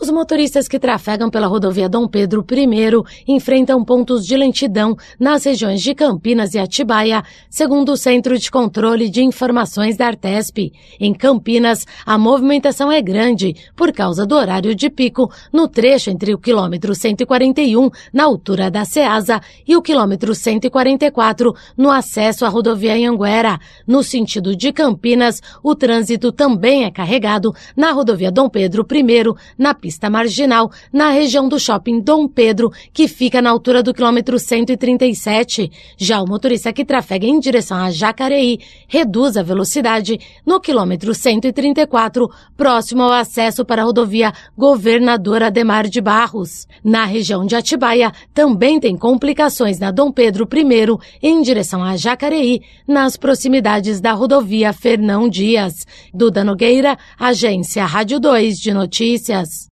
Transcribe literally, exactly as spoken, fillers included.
Os motoristas que trafegam pela rodovia Dom Pedro I enfrentam pontos de lentidão nas regiões de Campinas e Atibaia, segundo o Centro de Controle de Informações da Artesp. Em Campinas, a movimentação é grande por causa do horário de pico no trecho entre o quilômetro cento e quarenta e um, na altura da Ceasa, e o quilômetro cento e quarenta e quatro, no acesso à rodovia Anhanguera. No sentido de Campinas, o trânsito também é carregado na rodovia Dom Pedro I, na pista marginal, na região do Shopping Dom Pedro, que fica na altura do quilômetro cento e trinta e sete. Já o motorista que trafega em direção a Jacareí reduz a velocidade no quilômetro cento e trinta e quatro, próximo ao acesso para a rodovia Governador Adhemar de Barros. Na região de Atibaia, também tem complicações na Dom Pedro I, em direção a Jacareí, nas proximidades da rodovia Fernão Dias. Duda Nogueira, Agência Rádio dois de Notícias.